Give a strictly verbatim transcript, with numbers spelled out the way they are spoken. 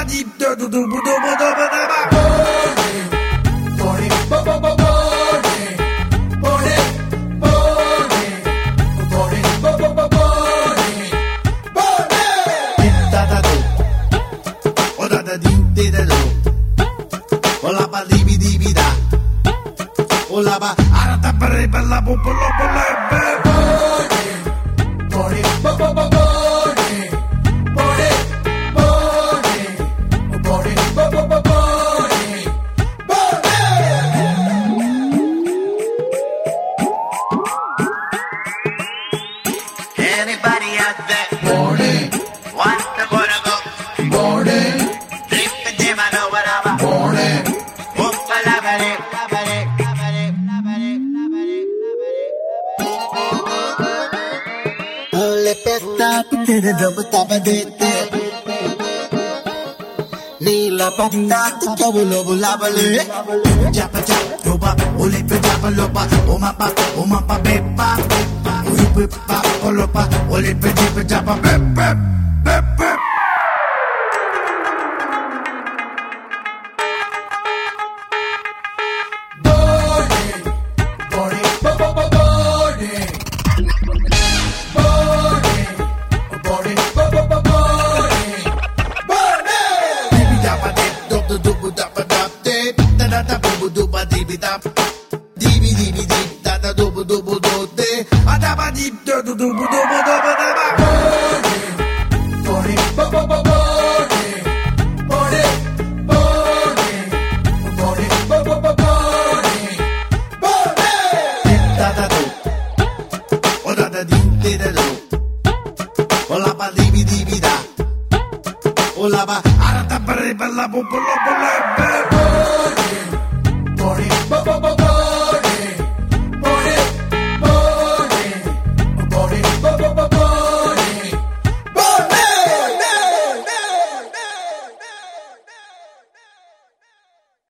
deep do do do do do do do Body, body, body, body, body, body, body, body, body. Da da do, o da da di di da do, o la ba di bi di bi da, o la ba ara ta per per la po po lo po la be. Body, body, body, body. Anybody out there? Body, Want to go to go? body, Drip the gym, I know what I'm. body. Opa la bale, la bale, la bale, la bale, la bale, la bale. Le pesta tere dum taba dete Nila pata kabulo bulabale Japa japa roba, ole pe japa loba, oma pa, oma pa bepa, uri bepa, olopa, ole pe japa japa bep bep bep bep. Body, body, body, body, body, body, body, body. Dibi japa dip, dop dop dop dop dop dip, da da da bu bu du ba dibi dap, dibi dibi dip, da da du bu du bu du de, a da ba dip do du du bu du bu du bu da ba. Body, body, body, body, body, body, body, body, body. Da da do, o da da di di da do, o la ba dibi dibi da, o la ba ara ta per per la bu bu lo bu la be. Body, body, body, body.